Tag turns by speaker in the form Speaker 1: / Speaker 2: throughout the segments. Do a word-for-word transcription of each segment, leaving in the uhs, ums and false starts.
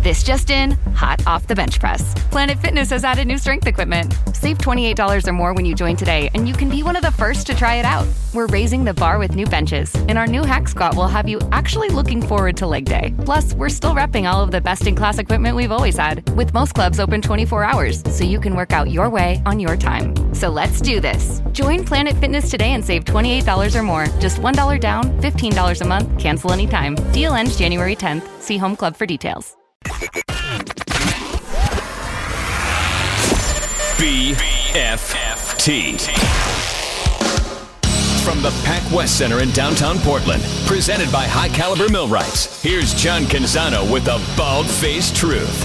Speaker 1: This just in, hot off the bench press. Planet Fitness has added new strength equipment. Save twenty-eight dollars or more when you join today, and you can be one of the first to try it out. We're raising the bar with new benches, and our new Hack Squat will have you actually looking forward to leg day. Plus, we're still repping all of the best-in-class equipment we've always had, with most clubs open twenty-four hours, so you can work out your way on your time. So let's do this. Join Planet Fitness today and save twenty-eight dollars or more. Just one dollar down, fifteen dollars a month, cancel anytime. Deal ends January tenth. See Home Club for details.
Speaker 2: B F T. From the Pac West Center in downtown Portland, presented by High Caliber Millwrights, here's John Canzano with the bald-faced truth.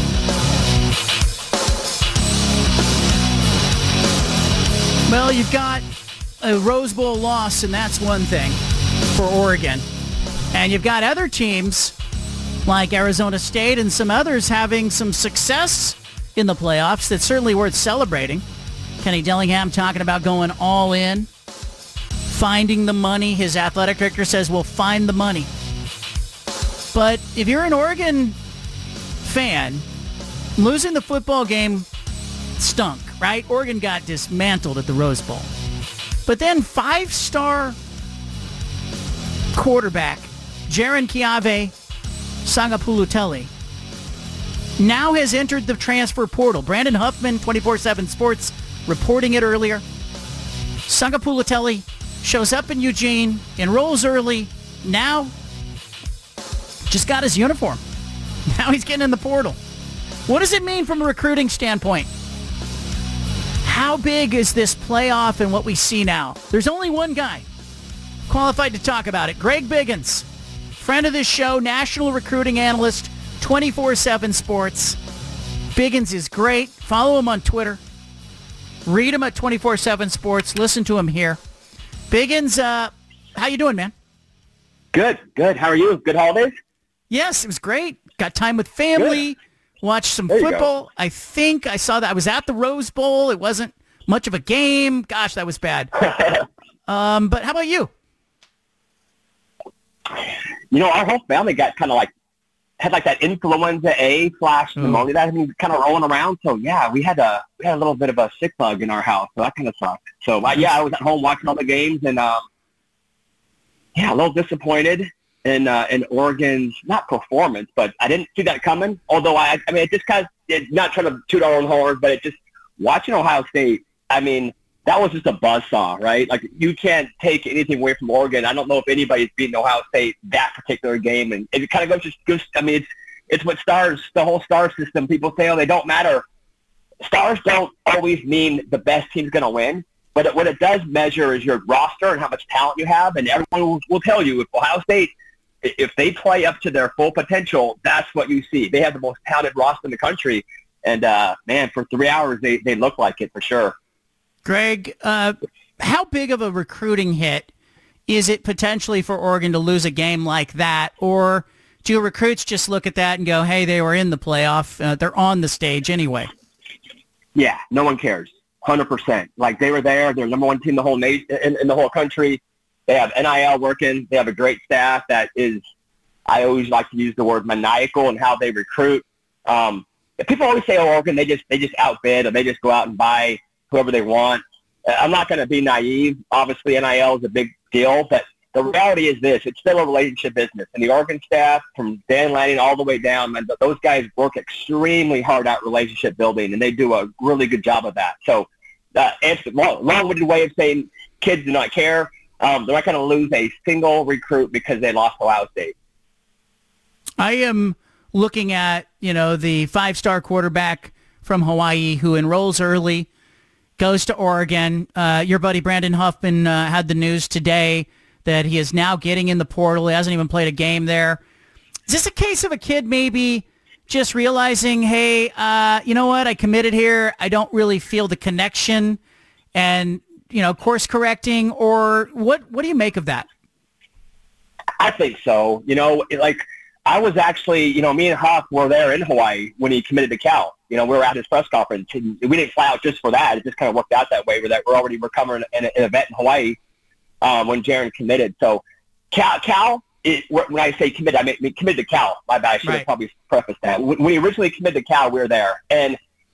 Speaker 3: Well, you've got a Rose Bowl loss, and that's one thing for Oregon. And you've got other teams like Arizona State and some others having some success in the playoffs that's certainly worth celebrating. Kenny Dillingham talking about going all in, finding the money. His athletic director says, we'll find the money. But if you're an Oregon fan, losing the football game stunk, right? Oregon got dismantled at the Rose Bowl. But then five-star quarterback Jaron Kiave Sagapuluteli now has entered the transfer portal. Brandon Huffman, twenty-four seven Sports, reporting it earlier. Sagapuluteli shows up in Eugene, enrolls early, now just got his uniform. Now he's getting in the portal. What does it mean from a recruiting standpoint? How big is this playoff and what we see now? There's only one guy qualified to talk about it. Greg Biggins, friend of this show, national recruiting analyst, twenty-four seven Sports. Biggins is great. Follow him on Twitter. Read him at twenty-four seven Sports. Listen to him here. Biggins, uh, how you doing, man?
Speaker 4: Good, good. How are you? Good holidays?
Speaker 3: Yes, it was great. Got time with family. Good. Watched some
Speaker 4: there
Speaker 3: football. I think I saw that. I was at the Rose Bowl. It wasn't much of a game. Gosh, that was bad. um, but how about you?
Speaker 4: You know, our whole family got kind of like, had like that influenza A slash pneumonia that had been kind of rolling around. So yeah, we had a, we had a little bit of a sick bug in our house. So that kind of sucked. So uh, yeah, I was at home watching all the games and, um, yeah, a little disappointed in, uh, in Oregon's, not performance, but I didn't see that coming. Although I, I mean, it just kind of, it, not trying to toot our own horn, but it just, watching Ohio State, I mean, that was just a buzzsaw, right? Like, you can't take anything away from Oregon. I don't know if anybody's beaten Ohio State that particular game. And it kind of goes just goes, I mean, it's it's what stars, the whole star system. People say, oh, they don't matter. Stars don't always mean the best team's going to win. But it, what it does measure is your roster and how much talent you have. And everyone will, will tell you, if Ohio State, if they play up to their full potential, that's what you see. They have the most talented roster in the country. And, uh, man, for three hours, they, they look like it for sure.
Speaker 3: Greg, uh, how big of a recruiting hit is it potentially for Oregon to lose a game like that? Or do recruits just look at that and go, hey, they were in the playoff. Uh, they're on the stage anyway?
Speaker 4: Yeah, no one cares. one hundred percent. Like, they were there. They're number one team in the whole nation, in, in the whole country. They have N I L working. They have a great staff that is, I always like to use the word maniacal in how they recruit. Um, people always say, oh, Oregon, they just, they just outbid or they just go out and buy whoever they want. I'm not going to be naive. Obviously, N I L is a big deal, but the reality is this. It's still a relationship business. And the Oregon staff, from Dan Lanning all the way down, man, those guys work extremely hard at relationship building, and they do a really good job of that. So uh, it's a long, long-winded way of saying kids do not care. Um, they're not going to lose a single recruit because they lost Ohio State.
Speaker 3: I am looking at, you know, the five-star quarterback from Hawaii who enrolls early, goes to Oregon. Uh, your buddy Brandon Huffman uh, had the news today that he is now getting in the portal. He hasn't even played a game there. Is this a case of a kid maybe just realizing, hey, uh, you know what, I committed here. I don't really feel the connection and, you know, course correcting, or what, what do you make of that?
Speaker 4: I think so. You know, like I was actually, you know, me and Huff were there in Hawaii when he committed to Cal. You know, we were at his press conference. And we didn't fly out just for that. It just kind of worked out that way. We're that we're already recovering an, an event in Hawaii um, when Jaron committed. So Cal, Cal it, when I say committed, I mean, I mean committed to Cal. My bad. I should
Speaker 3: Right.
Speaker 4: have probably prefaced that. When, when he originally committed to Cal, we were there. And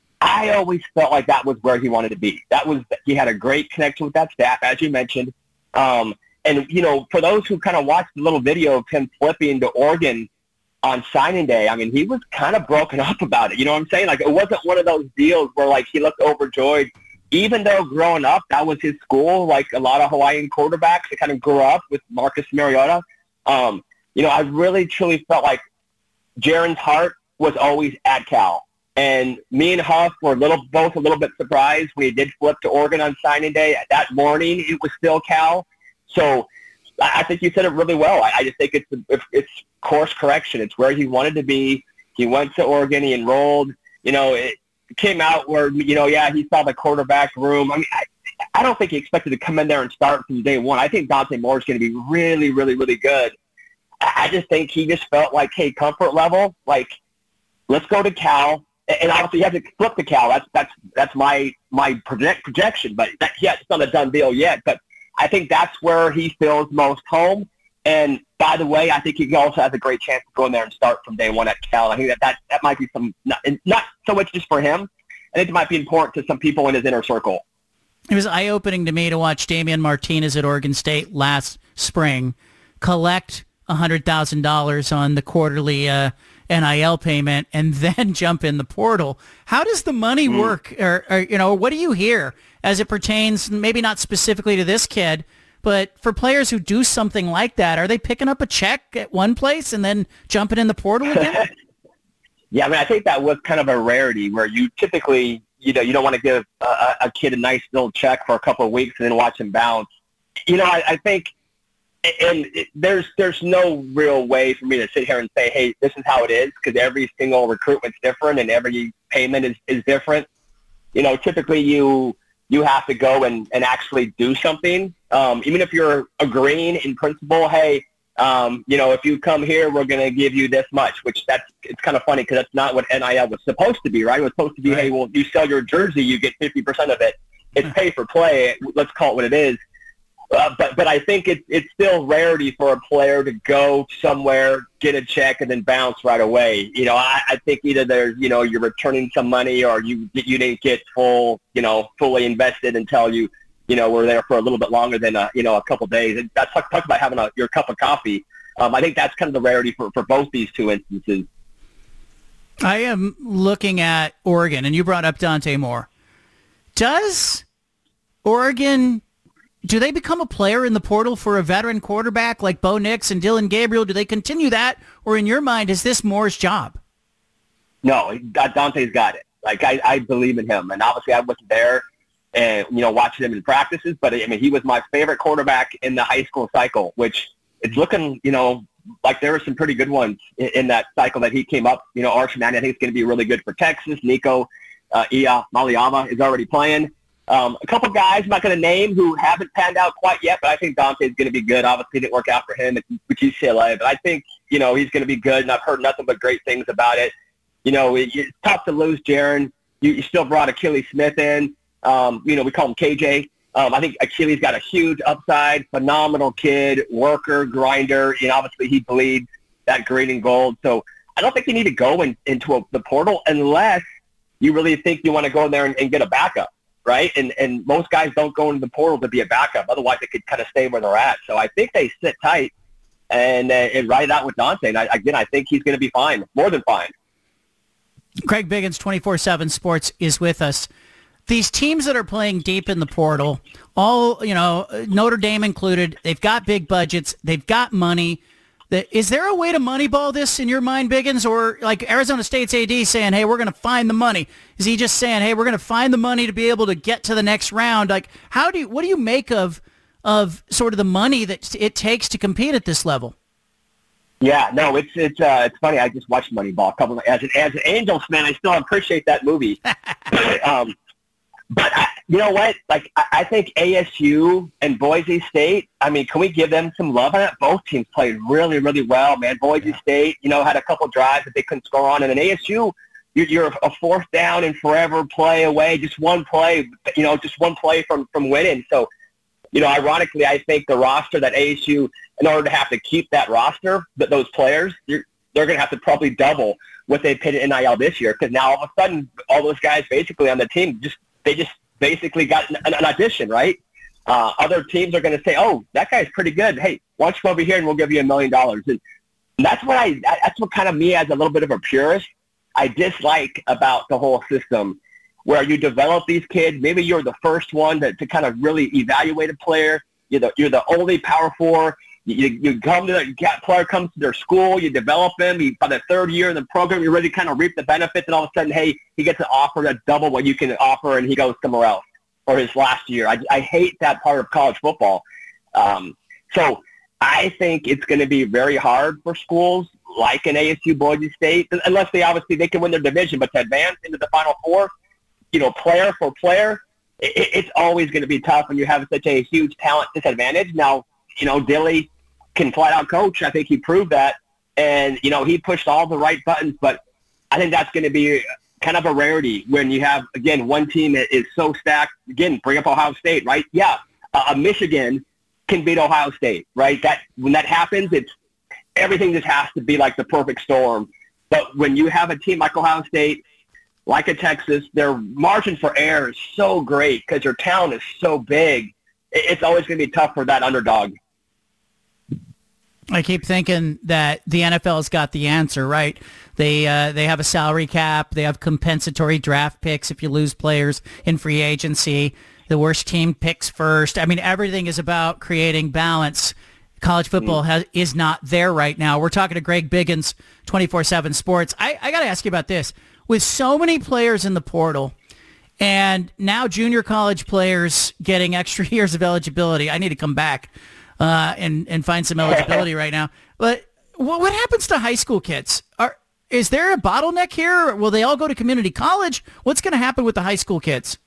Speaker 4: I always felt like that was where he wanted to be. That was He had a great connection with that staff, as you mentioned. Um, and, you know, for those who kind of watched the little video of him flipping to Oregon on signing day, I mean, he was kind of broken up about it. You know what I'm saying? Like, it wasn't one of those deals where, like, he looked overjoyed. Even though growing up, that was his school, like a lot of Hawaiian quarterbacks that kind of grew up with Marcus Mariota. Um, you know, I really, truly felt like Jaren's heart was always at Cal. And me and Huff were a little, both a little bit surprised when he did flip to Oregon on signing day. That morning, it was still Cal. So I think you said it really well. I, I just think it's it's course correction. It's where he wanted to be. He went to Oregon. He enrolled. You know, it came out where, you know, yeah, he saw the quarterback room. I mean, I, I don't think he expected to come in there and start from day one. I think Dante Moore is going to be really, really, really good. I just think he just felt like, hey, comfort level, like, let's go to Cal. And obviously, he has to flip to Cal. That's that's that's my my project, projection. But that, yeah, it's not a done deal yet. But I think that's where he feels most home. And by the way, I think he also has a great chance to go in there and start from day one at Cal. I think that that, that might be some not, not so much just for him. I think it might be important to some people in his inner circle.
Speaker 3: It was eye-opening to me to watch Damian Martinez at Oregon State last spring collect one hundred thousand dollars on the quarterly uh, N I L payment and then jump in the portal. How does the money mm. work? Or, or, you know, what do you hear as it pertains, maybe not specifically to this kid, but for players who do something like that? Are they picking up a check at one place and then jumping in the portal again?
Speaker 4: Yeah, I mean, I think that was kind of a rarity where you typically, you know, you don't want to give a, a kid a nice little check for a couple of weeks and then watch him bounce. You know, I, I think, and it, there's there's no real way for me to sit here and say, hey, this is how it is, because every single recruitment's different and every payment is, is different. You know, typically you you have to go and, and actually do something. Um, even if you're agreeing in principle, hey, um, you know, if you come here, we're going to give you this much, which that's, it's kind of funny because that's not what N I L was supposed to be, right? It was supposed to be, right. Hey, well, you sell your jersey, you get fifty percent of it. It's pay for play. Let's call it what it is. Uh, but but I think it's it's still rarity for a player to go somewhere, get a check, and then bounce right away. You know, I, I think either there's, you know, you're returning some money or you you didn't get full, you know, fully invested until you, you know, were there for a little bit longer than, a, you know, a couple days. And that's talk, talk about having a, your cup of coffee. Um, I think that's kind of the rarity for, for both these two instances.
Speaker 3: I am looking at Oregon, and you brought up Dante Moore. Does Oregon... Do they become a player in the portal for a veteran quarterback like Bo Nix and Dylan Gabriel? Do they continue that? Or in your mind, is this Moore's job?
Speaker 4: No, Dante's got it. Like, I, I believe in him. And obviously I wasn't there and, you know, watching him in practices. But, I mean, he was my favorite quarterback in the high school cycle, which it's looking, you know, like there were some pretty good ones in, in that cycle that he came up. You know, Arch Manning, I think it's going to be really good for Texas. Nico uh, Ia Maliama is already playing. Um, a couple guys I'm not going to name who haven't panned out quite yet, but I think Dante's going to be good. Obviously, it didn't work out for him at U C L A, but I think, you know, he's going to be good, and I've heard nothing but great things about it. You know, it, it's tough to lose Jaren. You, you still brought Achilles Smith in. Um, you know, we call him K J. Um, I think Achilles got a huge upside, phenomenal kid, worker, grinder. You know, obviously he bleeds that green and gold. So I don't think you need to go in, into a, the portal unless you really think you want to go in there and, and get a backup. Right? And and most guys don't go into the portal to be a backup. Otherwise, they could kind of stay where they're at. So I think they sit tight and, uh, and ride it out with Dante. And I, again, I think he's going to be fine, more than fine.
Speaker 3: Craig Biggins, twenty-four seven Sports, is with us. These teams that are playing deep in the portal, all, you know, Notre Dame included, they've got big budgets, they've got money. Is there a way to moneyball this in your mind, Biggins, or like Arizona State's A D saying, hey, we're going to find the money? Is he just saying, hey, we're going to find the money to be able to get to the next round? Like, how do you, what do you make of of sort of the money that it takes to compete at this level?
Speaker 4: Yeah, no, it's it's uh, it's funny. I just watched Moneyball a couple of, as an as an Angels fan. I still appreciate that movie. um, But I, you know what? Like, I, I think A S U and Boise State, I mean, can we give them some love on it? Both teams played really, really well, man. Boise yeah. State, you know, had a couple drives that they couldn't score on. And then A S U, you're, you're a fourth down and forever play away, just one play, you know, just one play from, from winning. So you know, ironically, I think the roster that A S U, in order to have to keep that roster, that those players, you're, they're going to have to probably double what they paid in N I L this year, because now all of a sudden, all those guys basically on the team, just they just basically got an, an audition, right? Uh, other teams are going to say, oh, that guy's pretty good. Hey, why don't you come over here and we'll give you a million dollars. And that's what I, that's what kind of me as a little bit of a purist, I dislike about the whole system, where you develop these kids. Maybe you're the first one to, to kind of really evaluate a player. You're the, you're the only Power Four. You, you come to the player comes to their school, you develop him. You, by the third year in the program, you're ready to kind of reap the benefits, and all of a sudden, hey, he gets an offer that's double what you can offer, and he goes somewhere else for his last year. I, I hate that part of college football. Um, so I think it's going to be very hard for schools like an A S U, Boise State, unless they obviously they can win their division, but to advance into the Final Four, you know, player for player, it, it's always going to be tough when you have such a huge talent disadvantage. Now, you know, Dilly can flat out coach. I think he proved that. And, you know, he pushed all the right buttons, but I think that's going to be kind of a rarity when you have, again, one team that is so stacked. Again, bring up Ohio State, right? Yeah, uh, Michigan can beat Ohio State, right? That when that happens, it's everything just has to be like the perfect storm. But when you have a team like Ohio State, like a Texas, their margin for error is so great because their talent is so big. It's always going to be tough for that underdog.
Speaker 3: I keep thinking that the N F L's got the answer, right? They uh, they have a salary cap. They have compensatory draft picks if you lose players in free agency. The worst team picks first. I mean, everything is about creating balance. College football has, is not there right now. We're talking to Greg Biggins, twenty-four seven Sports. I, I got to ask you about this. With so many players in the portal and now junior college players getting extra years of eligibility, I need to come back uh, and, and find some eligibility right now. But what, what happens to high school kids? Are Is there a bottleneck here? Will they all go to community college? What's going to happen with the high school kids?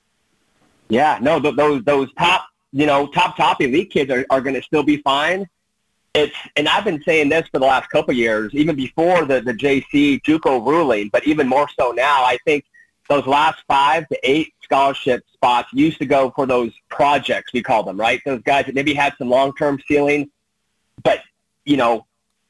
Speaker 4: Yeah, no, th- those those top, you know, top, top elite kids are, are going to still be fine. It's, and I've been saying this for the last couple of years, even before the, the J C JUCO ruling, but even more so now. I think those last five to eight scholarship spots used to go for those projects, we call them, right? Those guys that maybe had some long-term ceiling, but, you know,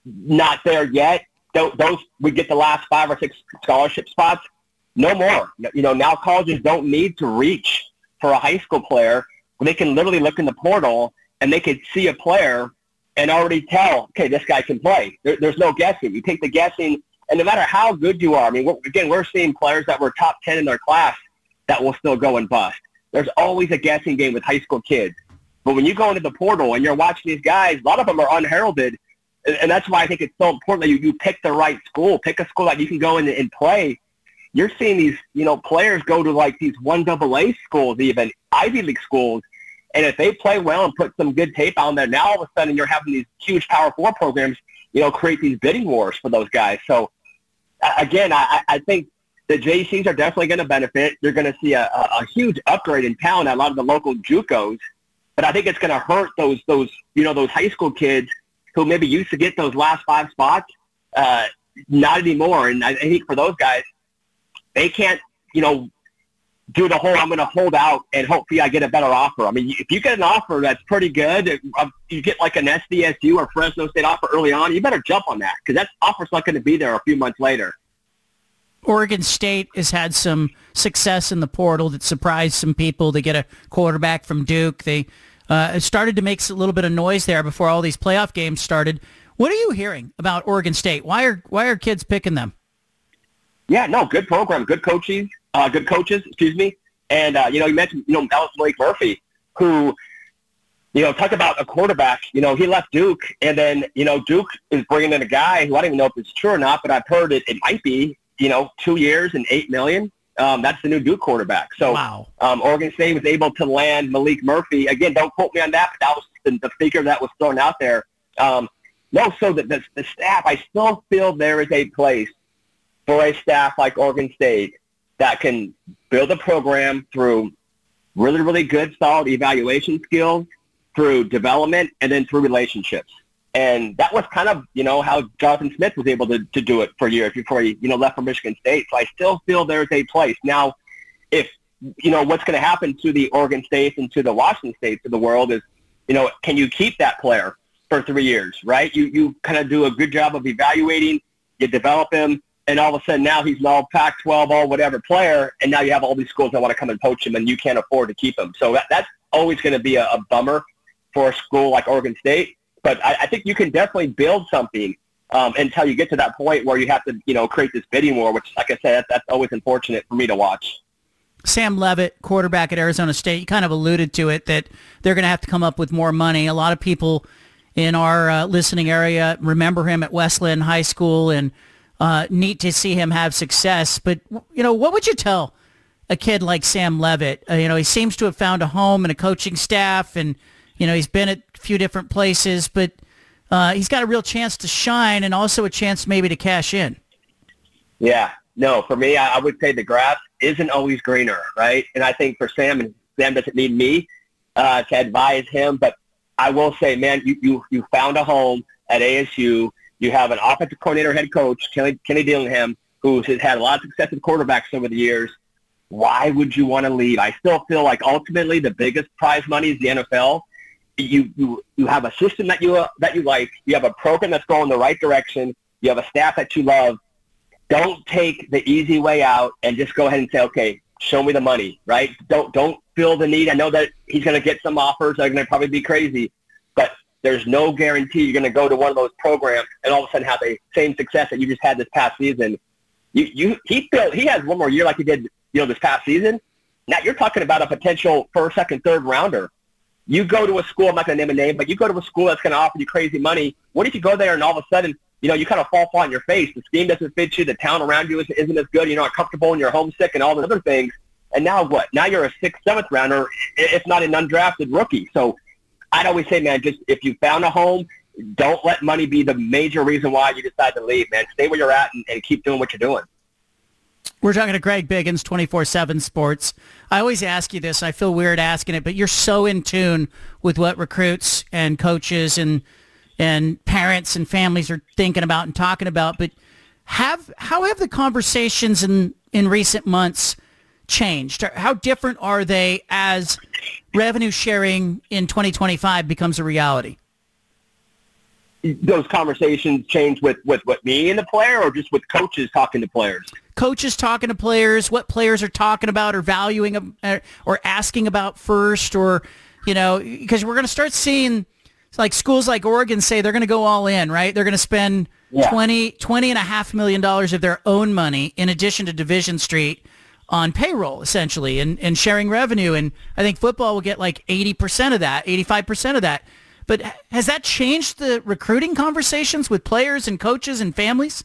Speaker 4: not there yet. Those, those would get the last five or six scholarship spots. No more. You know, now colleges don't need to reach for a high school player. They can literally look in the portal and they could see a player and already tell, okay, this guy can play. There, there's no guessing. You take the guessing, and no matter how good you are, I mean, we're, again, we're seeing players that were top ten in their class that will still go and bust. There's always a guessing game with high school kids. But when you go into the portal and you're watching these guys, a lot of them are unheralded, and, and that's why I think it's so important that you, you pick the right school, pick a school that you can go in and, and play. You're seeing these, you know, players go to like these one double A schools, even Ivy League schools, and if they play well and put some good tape on there, now all of a sudden you're having these huge Power Four programs, you know, create these bidding wars for those guys. So, uh, again, I, I think the J Cs are definitely going to benefit. You're going to see a, a, a huge upgrade in talent at a lot of the local JUCOs, but I think it's going to hurt those, those, you know, those high school kids who maybe used to get those last five spots, uh, not anymore. And I, I think for those guys, they can't, you know, do the whole, I'm going to hold out and hopefully I get a better offer. I mean, if you get an offer that's pretty good, if you get like an S D S U or Fresno State offer early on, you better jump on that because that offer's not going to be there a few months later.
Speaker 3: Oregon State has had some success in the portal that surprised some people. They get a quarterback from Duke. They uh, started to make a little bit of noise there before all these playoff games started. What are you hearing about Oregon State? Why are why are kids picking them?
Speaker 4: Yeah, no, good program, good coaches. Uh, good coaches, excuse me. And, uh, you know, you mentioned, you know, that was Malik Murphy, who, you know, talk about a quarterback. You know, he left Duke, and then, you know, Duke is bringing in a guy who I don't even know if it's true or not, but I've heard it, it might be, you know, two years and eight million dollars. Um, that's the new Duke quarterback. So
Speaker 3: wow.
Speaker 4: um, Oregon State was able to land Malik Murphy. Again, don't quote me on that, but that was the, the figure that was thrown out there. Um, no, so the, the, the staff, I still feel there is a place for a staff like Oregon State that can build a program through really, really good, solid evaluation skills, through development, and then through relationships. And that was kind of, you know, how Jonathan Smith was able to, to do it for years before he, you know, left for Michigan State. So I still feel there's a place. Now, if, you know, what's going to happen to the Oregon States and to the Washington States of the world is you know, can you keep that player for three years, right? You you kind of do a good job of evaluating, you develop him, and all of a sudden now he's an all Pac twelve, all whatever player, and now you have all these schools that want to come and poach him, and you can't afford to keep him. So that, that's always going to be a, a bummer for a school like Oregon State. But I, I think you can definitely build something um, until you get to that point where you have to, you know, create this bidding war, which, like I said, that's, that's always unfortunate for me to watch.
Speaker 3: Sam Leavitt, quarterback at Arizona State, you kind of alluded to it, that they're going to have to come up with more money. A lot of people in our uh, listening area remember him at Wesleyan High School, and uh, neat to see him have success. But, you know, what would you tell a kid like Sam Leavitt? Uh, you know, he seems to have found a home and a coaching staff, and, you know, he's been at a few different places, but uh, he's got a real chance to shine and also a chance maybe to cash in.
Speaker 4: Yeah. No, for me, I, I would say the grass isn't always greener, right? And I think for Sam, and Sam doesn't need me uh, to advise him, but I will say, man, you, you, you found a home at A S U. You have an offensive coordinator, head coach, Kenny, Kenny Dillingham, who has had a lot of success with quarterbacks over the years. Why would you want to leave? I still feel like ultimately the biggest prize money is the N F L. You you you have a system that you uh, that you like. You have a program that's going the right direction. You have a staff that you love. Don't take the easy way out and just go ahead and say, okay, show me the money, right? Don't don't feel the need. I know that he's going to get some offers that are going to probably be crazy, but there's no guarantee you're going to go to one of those programs and all of a sudden have the same success that you just had this past season. You you he feel he has one more year like he did, you know, this past season. Now you're talking about a potential first, second, third rounder. You go to a school, I'm not going to name a name, but you go to a school that's going to offer you crazy money. What if you go there and all of a sudden, you know, you kind of fall flat on your face. The scheme doesn't fit you. The town around you isn't, isn't as good. You're not comfortable and you're homesick and all the other things. And now what? Now you're a sixth, seventh rounder, if not an undrafted rookie. So I'd always say, man, just if you found a home, don't let money be the major reason why you decide to leave, man. Stay where you're at and, and keep doing what you're doing.
Speaker 3: We're talking to Greg Biggins, twenty-four seven Sports. I always ask you this. I feel weird asking it, but you're so in tune with what recruits and coaches and and parents and families are thinking about and talking about. But have how have the conversations in, in recent months changed? How different are they as revenue sharing in twenty twenty-five becomes a reality?
Speaker 4: Those conversations change with, with, with me and the player, or just with coaches talking to players?
Speaker 3: Coaches talking to players, what players are talking about or valuing or asking about first, or, you know, because we're going to start seeing like schools like Oregon say they're going to go all in, right? They're going to spend yeah. twenty, twenty and a half million dollars of their own money in addition to Division Street on payroll, essentially, and, and sharing revenue. And I think football will get like eighty percent of that, eighty-five percent of that. But has that changed the recruiting conversations with players and coaches and families?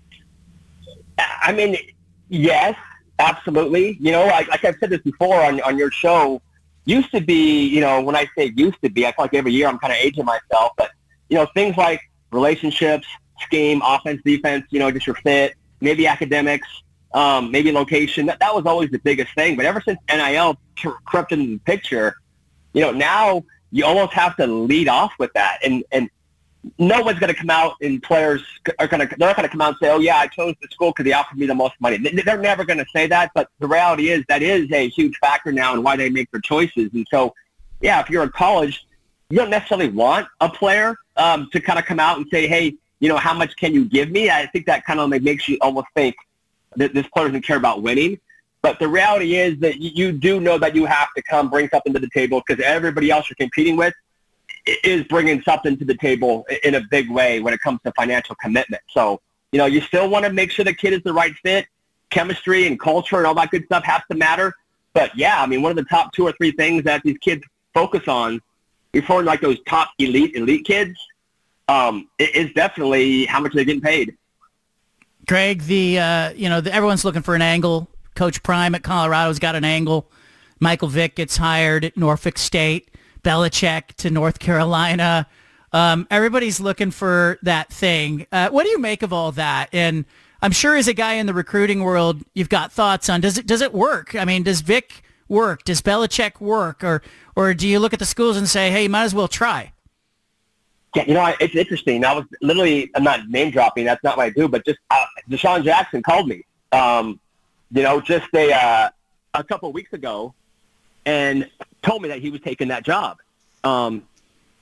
Speaker 4: I mean, yes, absolutely. You know, like, like I've said this before on, on your show, used to be, you know, when I say used to be, I feel like every year I'm kind of aging myself, but, you know, things like relationships, scheme, offense, defense, you know, just your fit, maybe academics, um, maybe location, that, that was always the biggest thing. But ever since N I L crept into the picture, you know, now you almost have to lead off with that. And, and no one's going to come out and players are going to, they're not going to come out and say, oh yeah, I chose the school because they offered me the most money. They're never going to say that, but the reality is that is a huge factor now in why they make their choices. And so, yeah, if you're in college, you don't necessarily want a player um, to kind of come out and say, hey, you know, how much can you give me? I think that kind of makes you almost think that this player doesn't care about winning. But the reality is that you do know that you have to come bring something to the table because everybody else you're competing with is bringing something to the table in a big way when it comes to financial commitment. So, you know, you still want to make sure the kid is the right fit. Chemistry and culture and all that good stuff has to matter. But, yeah, I mean, one of the top two or three things that these kids focus on, before like those top elite, elite kids, um, is definitely how much they're getting paid.
Speaker 3: Greg, the uh, you know, the, everyone's looking for an angle. Coach Prime at Colorado's got an angle. Michael Vick gets hired at Norfolk State. Belichick to North Carolina. Um, everybody's looking for that thing. Uh, what do you make of all that? And I'm sure as a guy in the recruiting world, you've got thoughts on, does it does it work? I mean, does Vick work? Does Belichick work? Or or do you look at the schools and say, hey, you might as well try?
Speaker 4: Yeah, you know, it's interesting. I was literally, I'm not name dropping. That's not what I do. But just uh, Deshaun Jackson called me, um, you know, just a, uh, a couple of weeks ago and told me that he was taking that job. Um,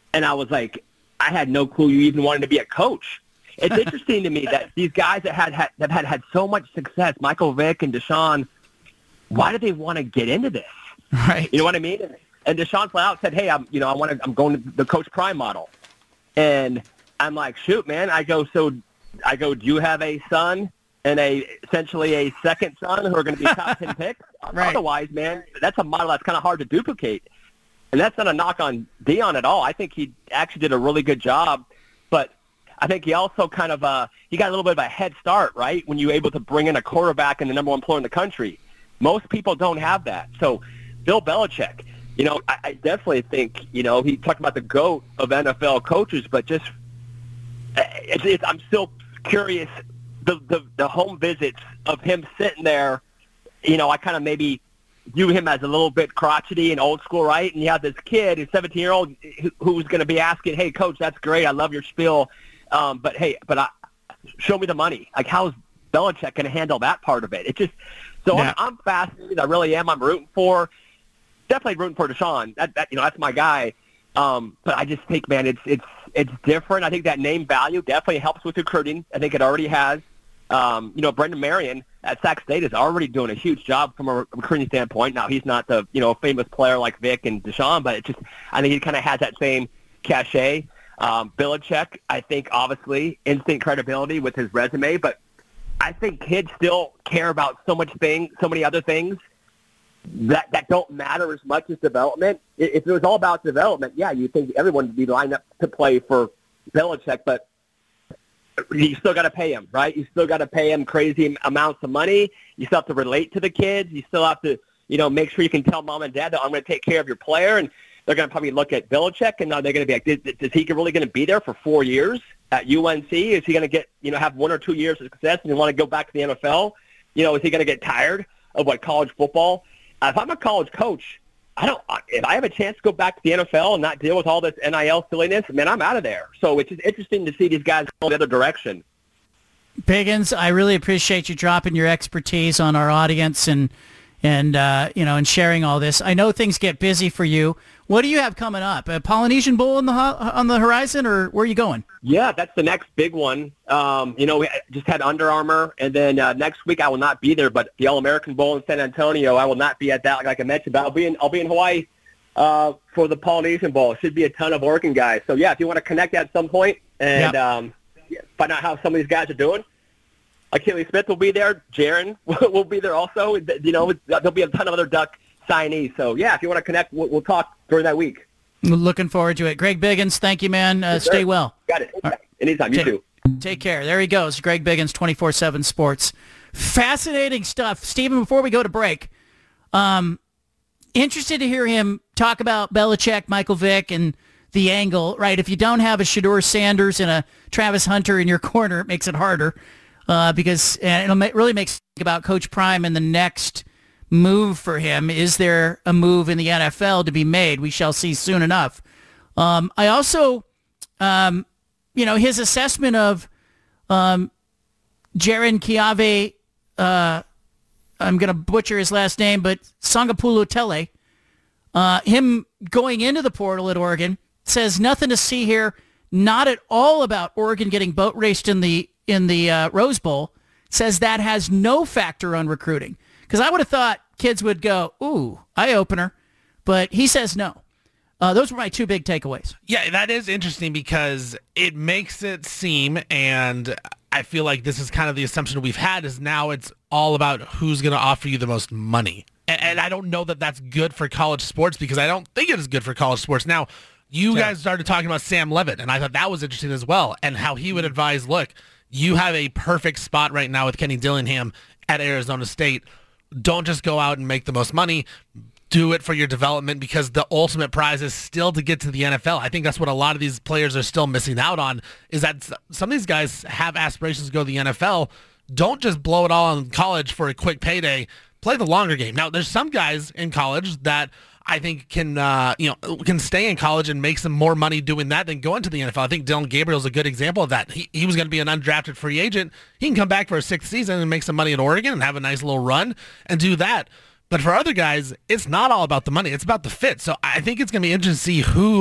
Speaker 4: And I was like, I had no clue you even wanted to be a coach. It's interesting to me that these guys that had, had that had had so much success, Michael Vick and Deshaun, why do they want to get into this?
Speaker 3: Right.
Speaker 4: You know what I mean? And, and Deshaun flat out said, "Hey, I'm you know I want to I'm going to the Coach Prime model," and I'm like, "Shoot, man!" I go, "So I go, do you have a son and a essentially a second son who are going to be top ten picks?
Speaker 3: Right.
Speaker 4: Otherwise, man, that's a model that's kind of hard to duplicate." And that's not a knock on Deion at all. I think he actually did a really good job, but I think he also kind of uh, he got a little bit of a head start, right? When you were able to bring in a quarterback and the number one player in the country, most people don't have that. So, Bill Belichick, you know, I, I definitely think you know he talked about the GOAT of N F L coaches, but just it's, it's, I'm still curious the, the the home visits of him sitting there. You know, I kind of maybe view him as a little bit crotchety and old school, right? And you have this kid, a seventeen-year-old, who, who's going to be asking, "Hey, coach, that's great. I love your spiel. Um, but, hey, but I, show me the money." Like, how's Belichick going to handle that part of it? It just so
Speaker 3: yeah.
Speaker 4: I'm, I'm fascinated. I really am. I'm rooting for definitely rooting for Deshaun. That, that you know, that's my guy. Um, but I just think, man, it's it's it's different. I think that name value definitely helps with recruiting. I think it already has. Um, you know, Brendan Marion at Sac State is already doing a huge job from a recruiting standpoint. Now, he's not the, you know, famous player like Vic and Deshaun, but it just, I think he kind of has that same cachet. Um, Belichick, I think, obviously, instant credibility with his resume, but I think kids still care about so much thing, so many other things that, that don't matter as much as development. If it was all about development, yeah, you think everyone would be lined up to play for Belichick, but you still got to pay him, right? You still got to pay him crazy amounts of money. You still have to relate to the kids. You still have to, you know, make sure you can tell mom and dad that I'm going to take care of your player. And they're going to probably look at Belichick, and now they're going to be like, is, is he really going to be there for four years at U N C? Is he going to get, you know, have one or two years of success and want to go back to the N F L? You know, is he going to get tired of what college football? If I'm a college coach, I don't. If I have a chance to go back to the N F L and not deal with all this N I L silliness, man, I'm out of there. So it's just interesting to see these guys go the other direction.
Speaker 3: Biggins, I really appreciate you dropping your expertise on our audience and and uh, you know and sharing all this. I know things get busy for you. What do you have coming up? A Polynesian Bowl on the on the horizon, or where are you going?
Speaker 4: Yeah, that's the next big one. Um, you know, we just had Under Armour, and then uh, next week I will not be there, but the All-American Bowl in San Antonio, I will not be at that, like I mentioned. But I'll be in I'll be in Hawaii uh, for the Polynesian Bowl. It should be a ton of Oregon guys. So yeah, if you want to connect at some point and
Speaker 3: yep.
Speaker 4: um, find out how some of these guys are doing. Achilles Smith will be there. Jaron will be there also. You know, there'll be a ton of other Duck signees. So yeah, if you want to connect, we'll, we'll talk during that week.
Speaker 3: Looking forward to it. Greg Biggins, thank you, man. Uh,
Speaker 4: yes,
Speaker 3: stay well.
Speaker 4: Got it. Anytime. Right. Anytime. You
Speaker 3: take,
Speaker 4: too.
Speaker 3: Take care. There he goes. Greg Biggins, twenty-four seven Sports. Fascinating stuff. Stephen, before we go to break, um, interested to hear him talk about Belichick, Michael Vick, and the angle, right? If you don't have a Shedeur Sanders and a Travis Hunter in your corner, it makes it harder uh, because and it really makes you think about Coach Prime and the next move for him. Is there a move in the N F L to be made? We shall see soon enough. Um, I also, um, you know, his assessment of um, Jaron Kiave, uh, I'm going to butcher his last name, but Sangapulu-Tele, uh, him going into the portal at Oregon, says nothing to see here, not at all about Oregon getting boat raced in the in the uh, Rose Bowl, says that has no factor on recruiting. Because I would have thought kids would go, ooh, eye-opener. But he says no. Uh, those were my two big takeaways.
Speaker 5: Yeah, that is interesting because it makes it seem, and I feel like this is kind of the assumption we've had, is now it's all about who's going to offer you the most money. And, and I don't know that that's good for college sports because I don't think it is good for college sports. Now, you
Speaker 3: sure.
Speaker 5: guys started talking about Sam Levitt, and I thought that was interesting as well, and how he would advise, look, you have a perfect spot right now with Kenny Dillingham at Arizona State. Don't just go out and make the most money. Do it for your development because the ultimate prize is still to get to the N F L. I think that's what a lot of these players are still missing out on, is that some of these guys have aspirations to go to the N F L. Don't just blow it all in college for a quick payday. Play the longer game. Now, there's some guys in college that I think can uh, you know can stay in college and make some more money doing that than going to the N F L. I think Dylan Gabriel's a good example of that. He, he was going to be an undrafted free agent. He can come back for a sixth season and make some money in Oregon and have a nice little run and do that. But for other guys, it's not all about the money. It's about the fit. So I think it's going to be interesting to see who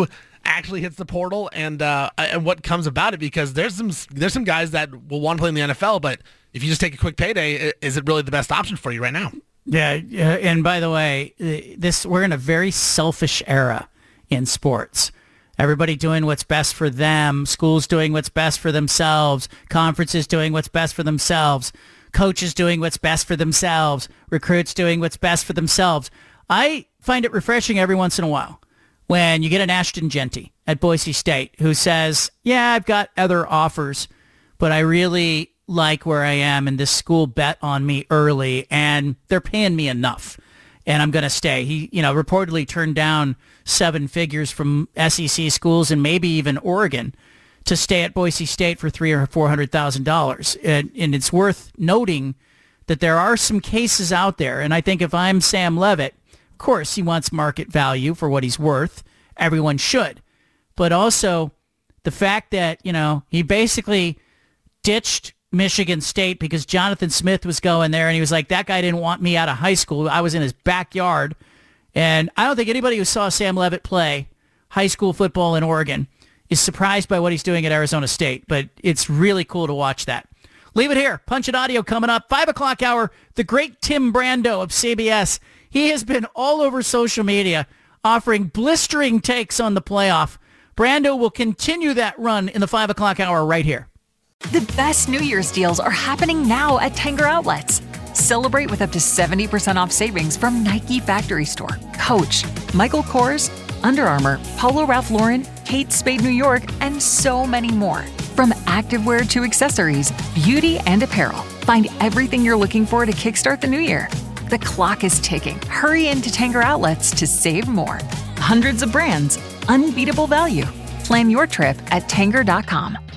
Speaker 5: actually hits the portal and uh, and what comes about it, because there's some there's some guys that will want to play in the N F L, but if you just take a quick payday, is it really the best option for you right now?
Speaker 3: Yeah, uh, and by the way, this we're in a very selfish era in sports. Everybody doing what's best for them, schools doing what's best for themselves, conferences doing what's best for themselves, coaches doing what's best for themselves, recruits doing what's best for themselves. I find it refreshing every once in a while when you get an Ashton Jeanty at Boise State who says, yeah, I've got other offers, but I really like where I am, and this school bet on me early, and they're paying me enough, and I'm going to stay. He, you know, reportedly turned down seven figures from S E C schools and maybe even Oregon to stay at Boise State for three or four hundred thousand dollars. And, and it's worth noting that there are some cases out there, and I think if I'm Sam Levitt, of course he wants market value for what he's worth. Everyone should, but also the fact that, you know, he basically ditched Michigan State because Jonathan Smith was going there, and he was like, that guy didn't want me out of high school. I was in his backyard. And I don't think anybody who saw Sam Levitt play high school football in Oregon is surprised by what he's doing at Arizona State, but it's really cool to watch that. Leave it here. Punch and Audio coming up. Five o'clock hour, the great Tim Brando of C B S. He has been all over social media offering blistering takes on the playoff. Brando will continue that run in the five o'clock hour right here.
Speaker 6: The best New Year's deals are happening now at Tanger Outlets. Celebrate with up to seventy percent off savings from Nike Factory Store, Coach, Michael Kors, Under Armour, Polo Ralph Lauren, Kate Spade New York, and so many more. From activewear to accessories, beauty and apparel, find everything you're looking for to kickstart the new year. The clock is ticking. Hurry into Tanger Outlets to save more. Hundreds of brands, unbeatable value. Plan your trip at Tanger dot com.